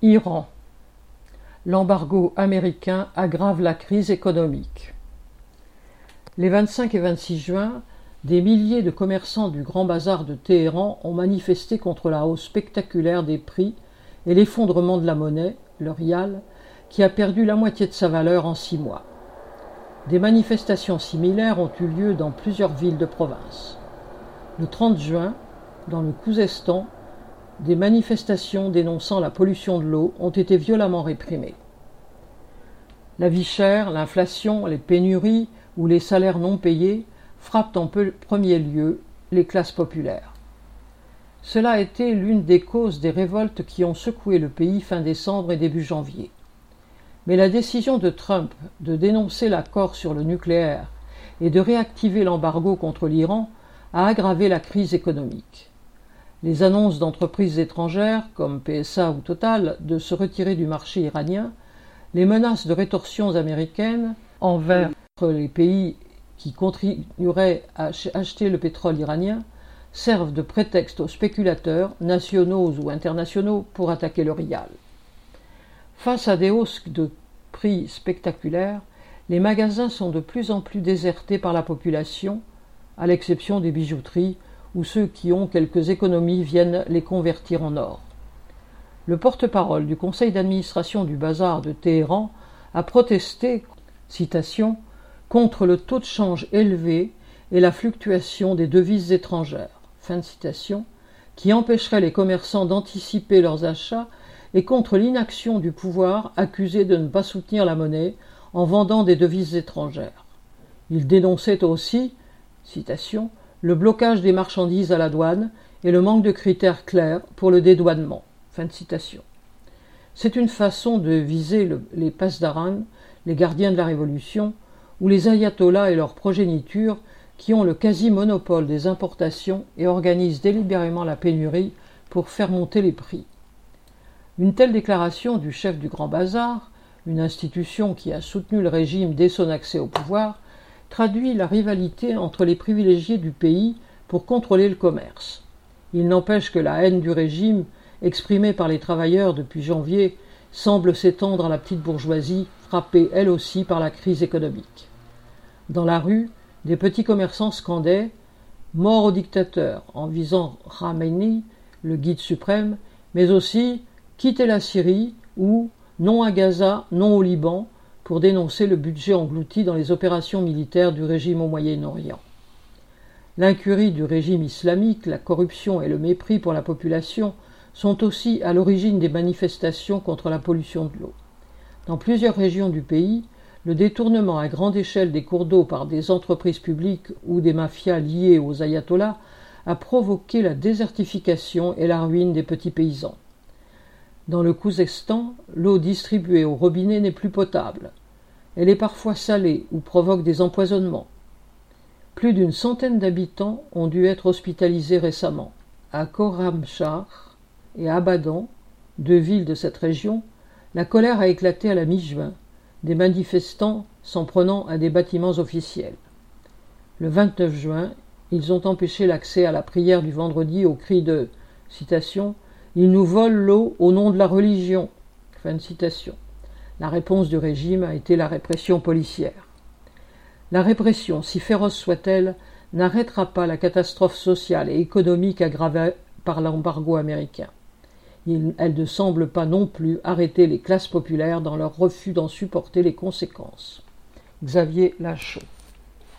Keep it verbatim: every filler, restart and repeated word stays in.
Iran. L'embargo américain aggrave la crise économique. Les vingt-cinq et vingt-six juin, des milliers de commerçants du Grand Bazar de Téhéran ont manifesté contre la hausse spectaculaire des prix et l'effondrement de la monnaie, le rial, qui a perdu la moitié de sa valeur en six mois. Des manifestations similaires ont eu lieu dans plusieurs villes de province. Le trente juin, dans le Khouzestan, des manifestations dénonçant la pollution de l'eau ont été violemment réprimées. La vie chère, l'inflation, les pénuries ou les salaires non payés frappent en premier lieu les classes populaires. Cela a été l'une des causes des révoltes qui ont secoué le pays fin décembre et début janvier. Mais la décision de Trump de dénoncer l'accord sur le nucléaire et de réactiver l'embargo contre l'Iran a aggravé la crise économique. Les annonces d'entreprises étrangères, comme P S A ou Total, de se retirer du marché iranien, les menaces de rétorsions américaines envers les pays qui continueraient à acheter le pétrole iranien servent de prétexte aux spéculateurs, nationaux ou internationaux, pour attaquer le rial. Face à des hausses de prix spectaculaires, les magasins sont de plus en plus désertés par la population, à l'exception des bijouteries, où ceux qui ont quelques économies viennent les convertir en or. Le porte-parole du conseil d'administration du bazar de Téhéran a protesté, citation, contre le taux de change élevé et la fluctuation des devises étrangères, fin de citation, qui empêcherait les commerçants d'anticiper leurs achats, et contre l'inaction du pouvoir accusé de ne pas soutenir la monnaie en vendant des devises étrangères. Il dénonçait aussi, citation, le blocage des marchandises à la douane et le manque de critères clairs pour le dédouanement. Fin de citation. C'est une façon de viser le, les pasdaran, les gardiens de la Révolution, ou les ayatollahs et leurs progénitures qui ont le quasi-monopole des importations et organisent délibérément la pénurie pour faire monter les prix. Une telle déclaration du chef du Grand Bazar, une institution qui a soutenu le régime dès son accès au pouvoir, traduit la rivalité entre les privilégiés du pays pour contrôler le commerce. Il n'empêche que la haine du régime, exprimée par les travailleurs depuis janvier, semble s'étendre à la petite bourgeoisie, frappée elle aussi par la crise économique. Dans la rue, des petits commerçants scandaient « Mort au dictateur » en visant Khamenei, le guide suprême, mais aussi « Quittez la Syrie » ou « Non à Gaza, non au Liban » pour dénoncer le budget englouti dans les opérations militaires du régime au Moyen-Orient. L'incurie du régime islamique, la corruption et le mépris pour la population sont aussi à l'origine des manifestations contre la pollution de l'eau. Dans plusieurs régions du pays, le détournement à grande échelle des cours d'eau par des entreprises publiques ou des mafias liées aux ayatollahs a provoqué la désertification et la ruine des petits paysans. Dans le Khouzestan, l'eau distribuée au robinet n'est plus potable. Elle est parfois salée ou provoque des empoisonnements. Plus d'une centaine d'habitants ont dû être hospitalisés récemment. À Khorramshahr et à Abadan, deux villes de cette région, la colère a éclaté à la mi-juin, des manifestants s'en prenant à des bâtiments officiels. Le vingt-neuf juin, ils ont empêché l'accès à la prière du vendredi au cri de, citation, « Ils nous volent l'eau au nom de la religion ». Fin de citation. La réponse du régime a été la répression policière. La répression, si féroce soit-elle, n'arrêtera pas la catastrophe sociale et économique aggravée par l'embargo américain. Il, elle ne semble pas non plus arrêter les classes populaires dans leur refus d'en supporter les conséquences. Xavier Lachaud.